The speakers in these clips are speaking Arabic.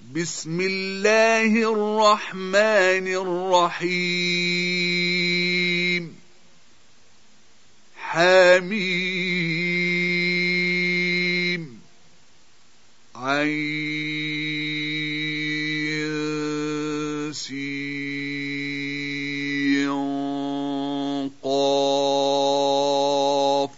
بسم الله الرحمن الرحيم حميم عين سين قاف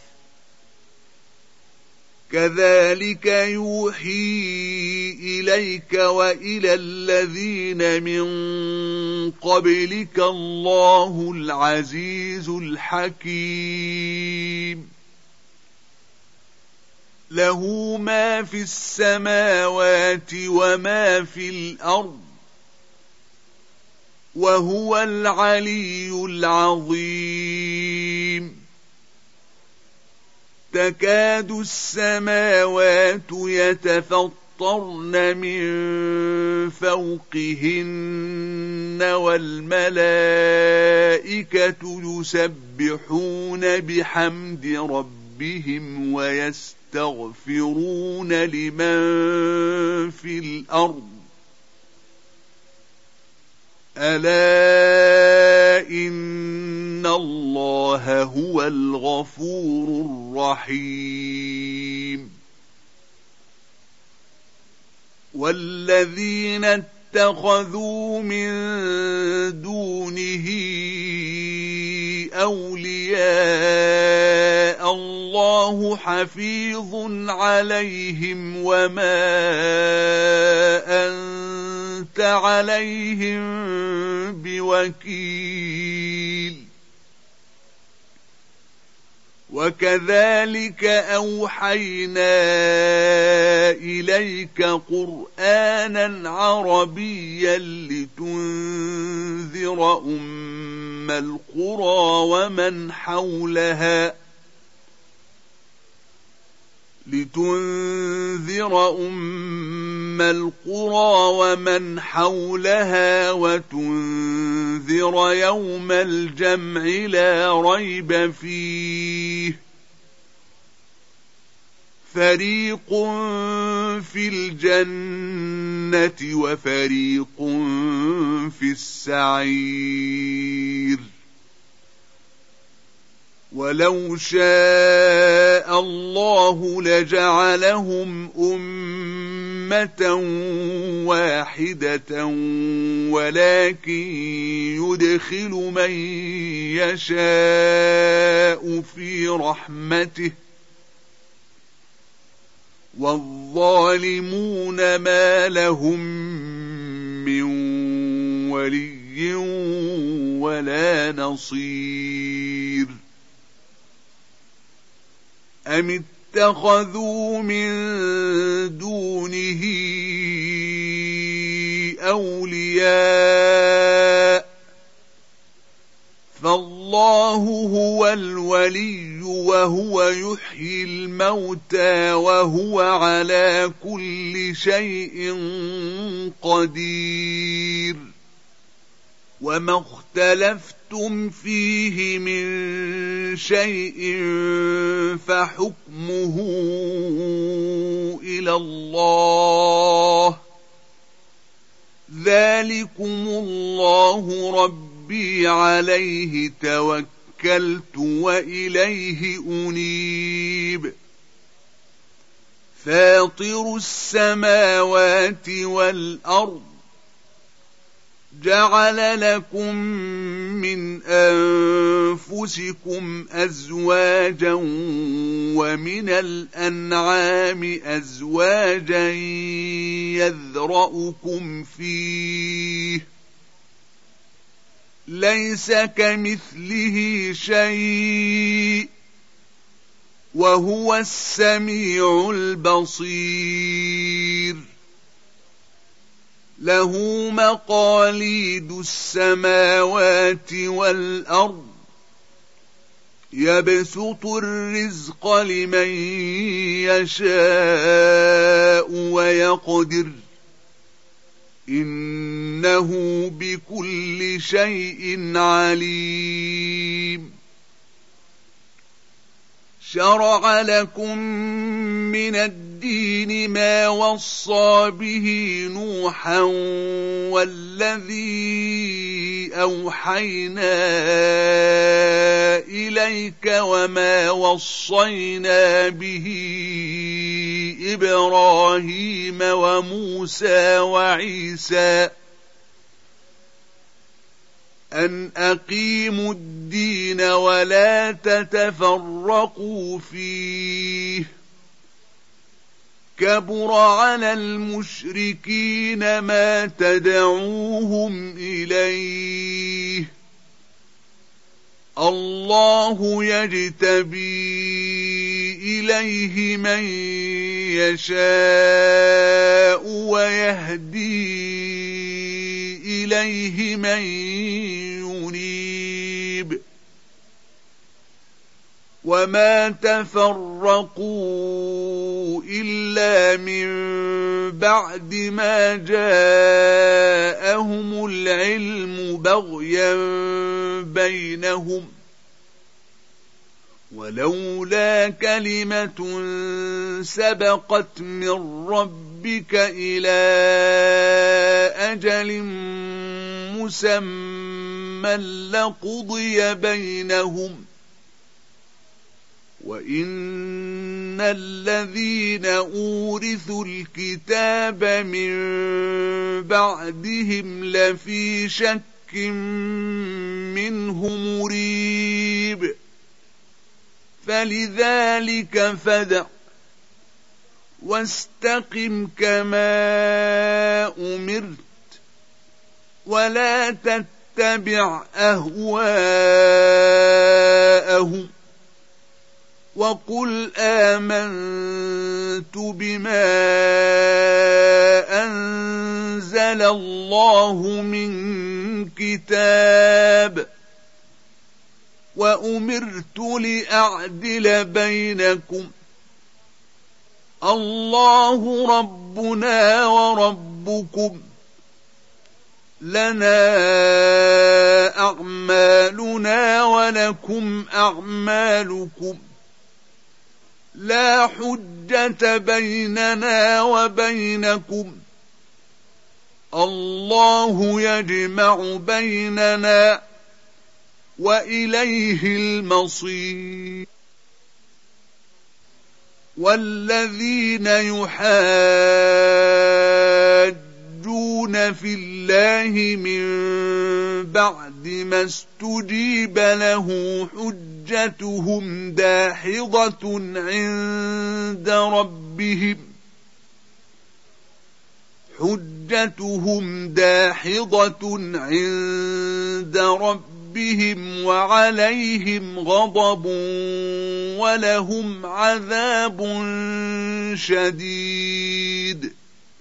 كذلك يوحي إليك وإلى الذين من قبلك الله العزيز الحكيم له ما في السماوات وما في الأرض وهو العلي العظيم تكاد السماوات يتفطرن من فوقهن والملائكة يسبحون بحمد ربهم ويستغفرون لمن في الأرض ألا إن الله هو الغفور الرحيم والذين اتخذوا من دونه أولياء الله حفيظ عليهم وما أنت عليهم بوكيل وكذلك أوحينا إليك قرآنا عربيا لتنذر أم القرى ومن حولها وتنذر يوم الجمع لا ريب فيه فريق في الجنة وفريق في السعير ولو شاء الله لجعلهم أمة واحدة ولكن يدخل من يشاء في رحمته والظالمون ما لهم من ولي ولا نصير أم اتخذوا من دونه أولياء فالله هو الولي وهو يحيي الموتى وهو على كل شيء قدير وما اختلفتم فيه من شيء فحكمه إلى الله ذلكم الله ربي عليه توكلت وإليه أنيب فاطر السماوات والأرض جعل لكم من أنفسكم أزواجا ومن الأنعام أزواجا يذرأكم فيه ليس كمثله شيء وهو السميع البصير له مقاليد السماوات والأرض يبسط الرزق لمن يشاء ويقدر إنه بكل شيء عليم شرع لكم من الدين الدين ما وصى به نوحا والذي أوحينا إليك وما وصينا به إبراهيم وموسى وعيسى أن أقيموا الدين ولا تتفرقوا فيه كبر على المشركين ما تدعوهم إليه الله يجتبي إليه من يشاء ويهدي إليه من ينيب وما تفرقوا إلا من بعد ما جاءهم العلم بغيا بينهم ولولا كلمة سبقت من ربك إلى أجل مسمى لقضي بينهم وإن الذين أورثوا الكتاب من بعدهم لفي شك منه مريب فلذلك فادع واستقم كما أمرت ولا تتبع أهواءهم وقل آمنت بما أنزل الله من كتاب وأمرت لأعدل بينكم الله ربنا وربكم لنا أعمالنا ولكم أعمالكم لا حجة بيننا وبينكم الله يجمع بيننا وإليه المصير والذين يحاجون في الله من بعد ما استجيب له حجتهم داحضة عند ربهم وعليهم غضب ولهم عذاب شديد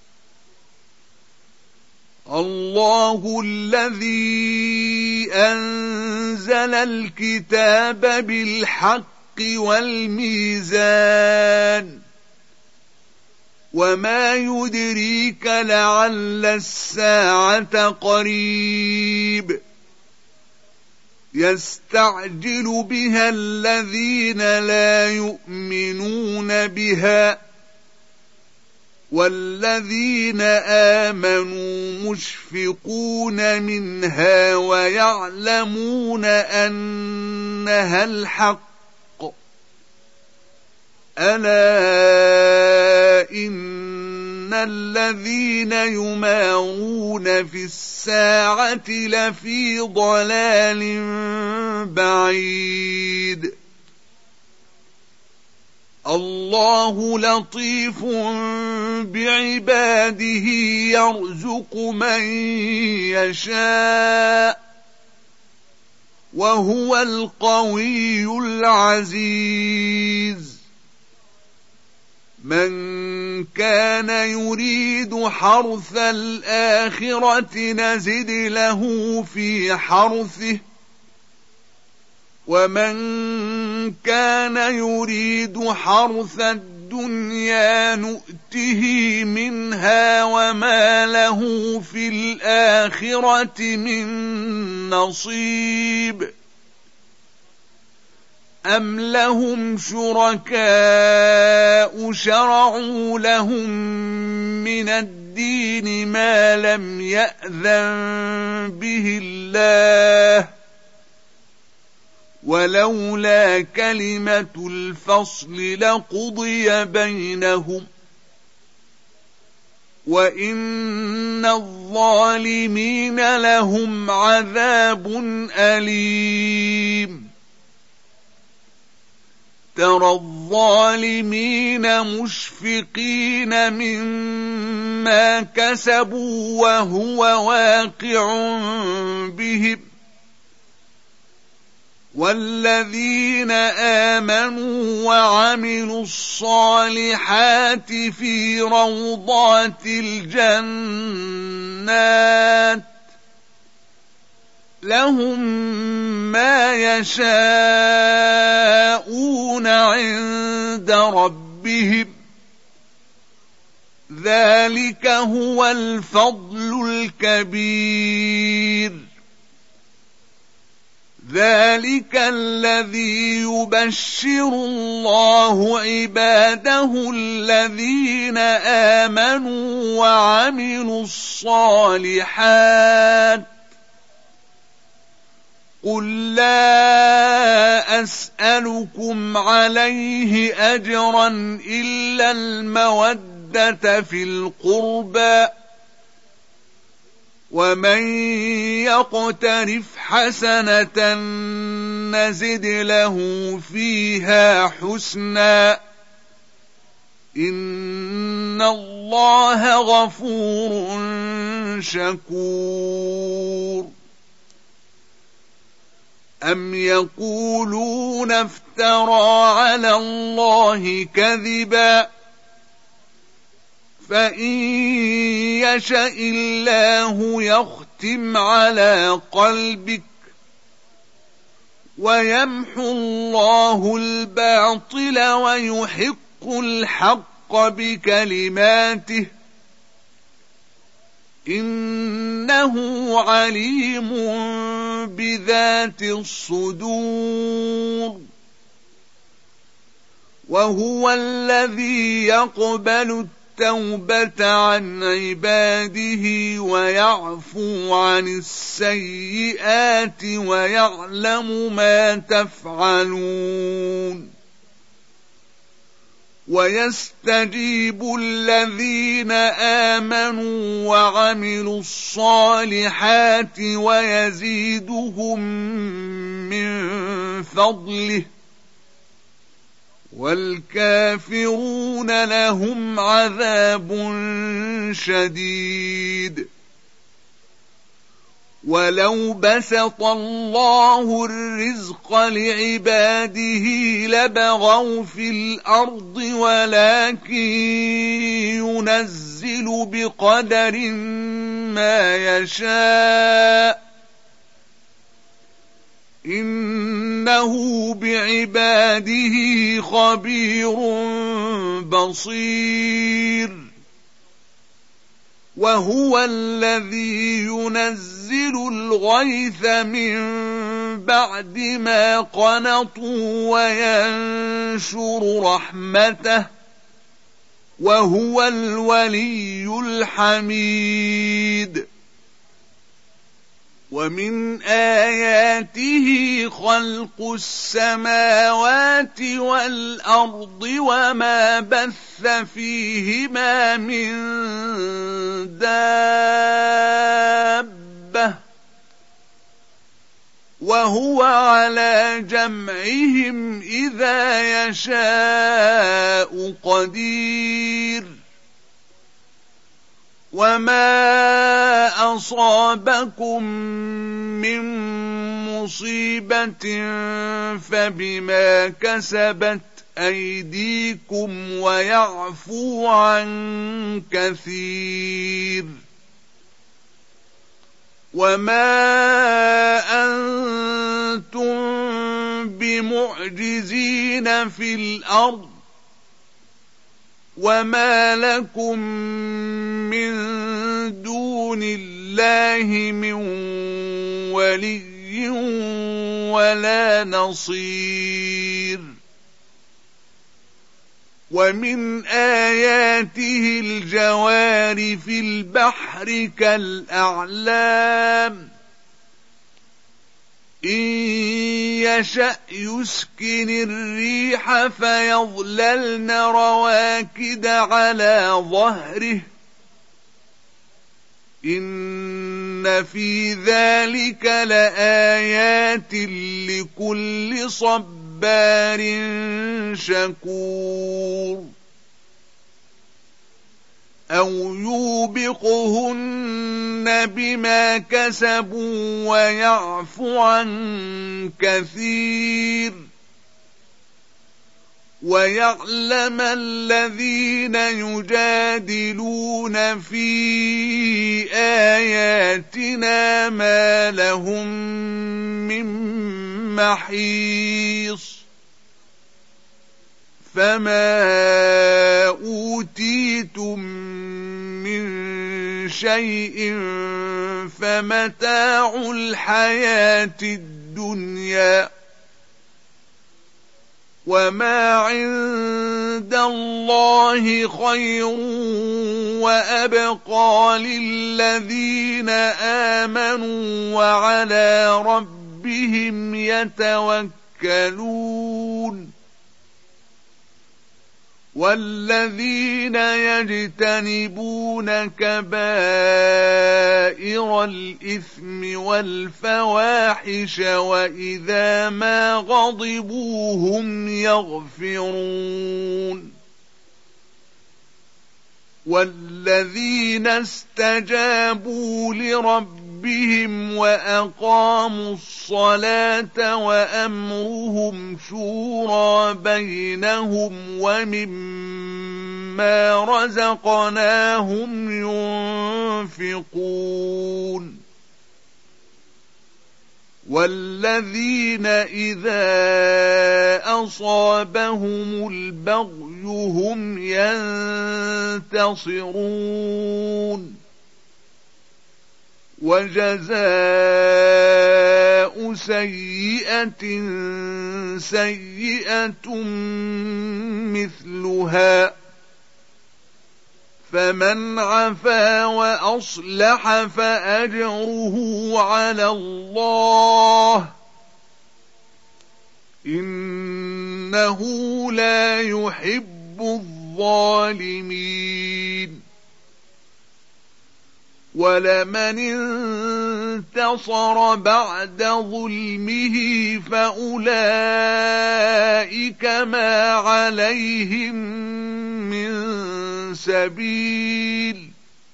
الله الذي أنزل الكتاب بالحق والميزان وما يدريك لعل الساعة قريب يستعجل بها الذين لا يؤمنون بها والذين آمنوا مشفقون منها ويعلمون أنها الحق ألا إن الذين يمارون في الساعة لفي ضلال بعيد الله لطيف بعباده يرزق من يشاء وهو القوي العزيز من كان يريد حرث الآخرة نزد له في حرثه ومن كان يريد حرث الدنيا نؤته منها وما له في الآخرة من نصيب أم لهم شركاء شرعوا لهم من الدين ما لم يأذن به الله ولولا كلمة الفصل لقضي بينهم وإن الظالمين لهم عذاب أليم ترى الظالمين مشفقين مما كسبوا وهو واقع بهم والذين آمنوا وعملوا الصالحات في روضات الجنات لهم ما يشاءون عند ربهم ذلك هو الفضل الكبير ذلك الذي يبشر الله عباده الذين آمنوا وعملوا الصالحات قل لا أسألكم عليه أجرا إلا المودة في القربى ومن يقترف حسنة نزد له فيها حسنا إن الله غفور شكور أم يقولون افترى على الله كذبا فإن يشأ الله يختم على قلبك ويمحو الله الباطل ويحق الحق بكلماته إنه عليم بذات الصدور وهو الذي يقبل التوبة عن عباده ويعفو عن السيئات ويعلم ما تفعلون ويستجيب الذين آمنوا وعملوا الصالحات ويزيدهم من فضله والكافرون لهم عذاب شديد ولو بسط الله الرزق لعباده لبغوا في الأرض ولكن ينزل بقدر ما يشاء إنه بعباده خبير بصير وهو الذي ينزل الغيث من بعد ما قنطوا وينشر رحمته وهو الولي الحميد ومن آياته خلق السماوات والأرض وما بث فيهما من دابة وهو على جمعهم إذا يشاء قدير وما أصابكم من مصيبة فبما كسبت أيديكم ويعفو عن كثير وما أنتم بمعجزين في الأرض وما لكم من دون الله من ولي ولا نصير ومن آياته الجوار في البحر كالأعلام إن يشأ يسكن الريح فيظللن رواكد على ظهره إن في ذلك لآيات لكل صبار شكور أو يوبقهن بما كسبوا ويعفو عن كثير ويعلم الذين يجادلون في آياتنا ما لهم من محيص فما أوتيتم من شيء فمتاع الحياة الدنيا وما عند الله خير وأبقى للذين آمنوا وعلى ربهم يتوكلون والذين يجتنبون كبائر الإثم والفواحش وإذا ما غضبوا هم يغفرون والذين استجابوا لربهم وأقاموا الصلاة وأمرهم شورى بينهم ومما رزقناهم ينفقون والذين إذا أصابهم البغي هم ينتصرون وجزاء سيئة سيئة مثلها فمن عفا وأصلح فأجره على الله إنه لا يحب الظالمين ولمن انتصر بعد ظلمه فأولئك ما عليهم من سبيل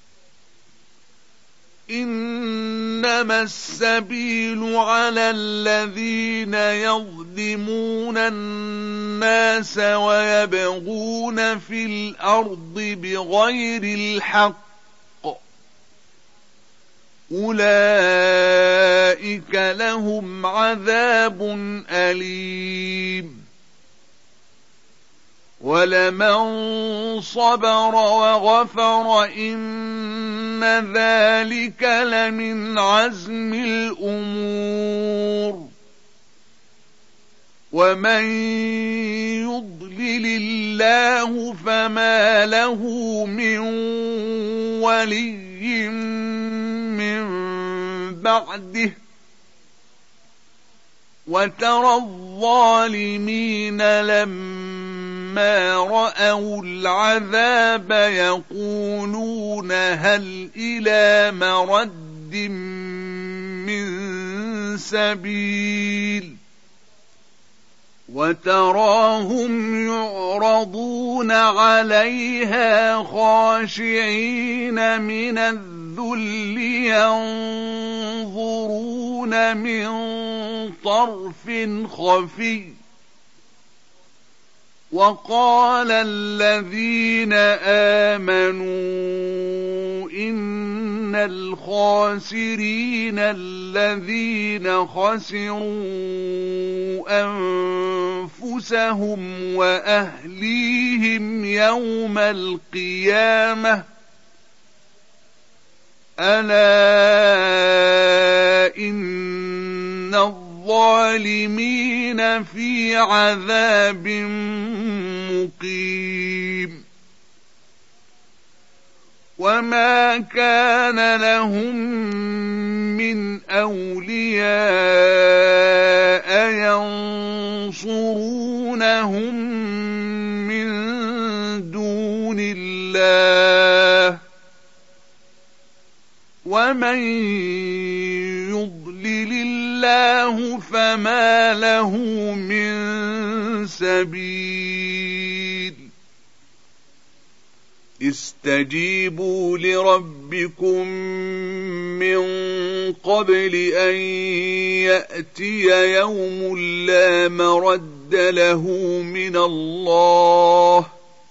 إنما السبيل على الذين يظلمون الناس ويبغون في الأرض بغير الحق أولئك لهم عذاب أليم ولمن صبر وغفر إن ذلك لمن عزم الأمور ومن يضلل الله فما له من ولي من بعده وترى الظالمين لما رأوا العذاب يقولون هل إلى مرد من سبيل وتراهم يعرضون عليها خاشعين من الذل ينظرون من طرف خفي وقال الذين آمنوا إن الخاسرين الذين خسروا أنفسهم وأهليهم يوم القيامة ألا إن الظالمين في عذاب مقيم وما كان لهم من أولياء ينصرونهم من دون الله ومن يضلل الله فما له من سبيل استجيبوا لربكم من قبل أن يأتي يوم لا مرد له من الله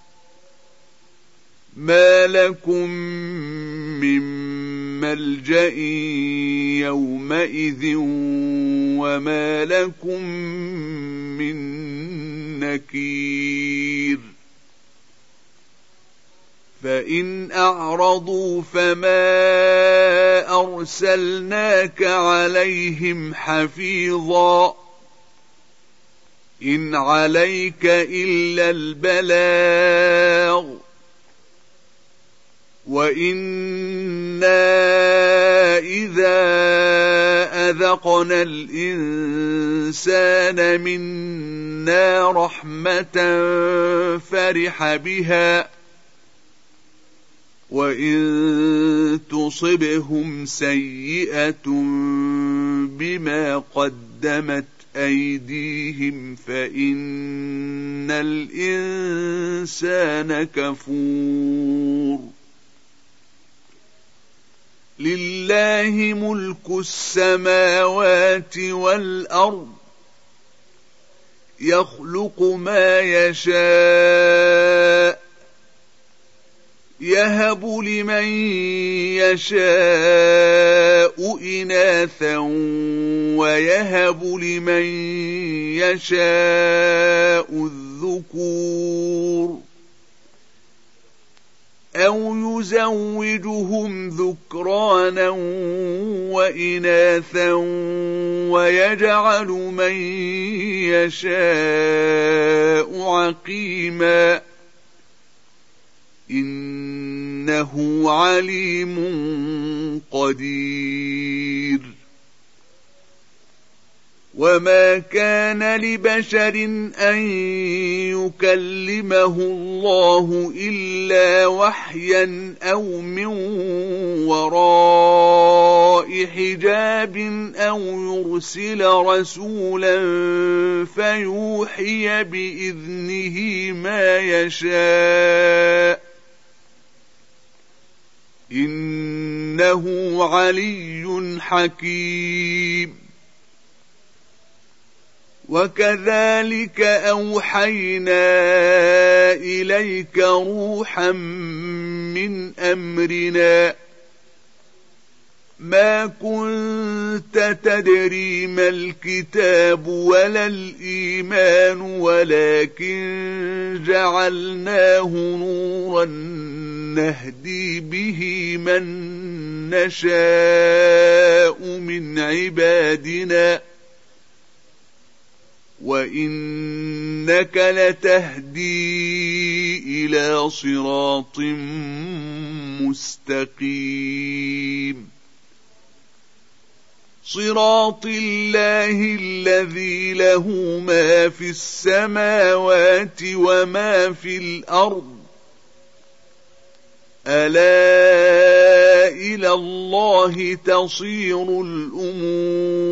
ما لكم من ملجأ يومئذ وما لكم من نكير فإن أعرضوا فما أرسلناك عليهم حفيظا إن عليك إلا البلاغ وإنا إذا أذقنا الإنسان منا رحمة فرح بها وإن تصبهم سيئة بما قدمت أيديهم فإن الإنسان كفور لله ملك السماوات والأرض يخلق ما يشاء يهب لمن يشاء إناثا ويهب لمن يشاء الذكور أو يزوجهم ذكرانا وإناثا ويجعل من يشاء عقيما إنه عليم قدير وما كان لبشر أن يكلمه الله إلا وحيا أو من وراء حجاب أو يرسل رسولا فيوحي بإذنه ما يشاء إنه علي حكيم وكذلك أوحينا إليك روحا من أمرنا ما كنت تدري ما الكتاب ولا الإيمان ولكن جعلناه نورا نهدي به من نشاء من عبادنا وإنك لتهدي إلى صراط مستقيم صراط الله الذي له ما في السماوات وما في الأرض ألا إلى الله تصير الأمور